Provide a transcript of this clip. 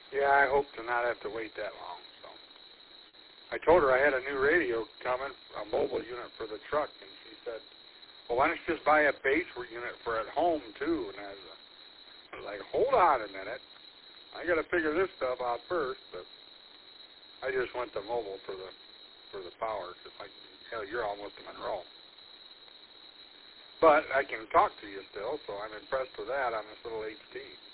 Yeah, I hope to not have to wait that long. So I told her I had a new radio coming, a mobile unit for the truck, and she said, well, why don't you just buy a base unit for at home, too? And I was like, hold on a minute. I got to figure this stuff out first. But I just went to mobile for the power, because, like, hell, you're almost to Monroe. But I can talk to you still, so I'm impressed with that on this little HT.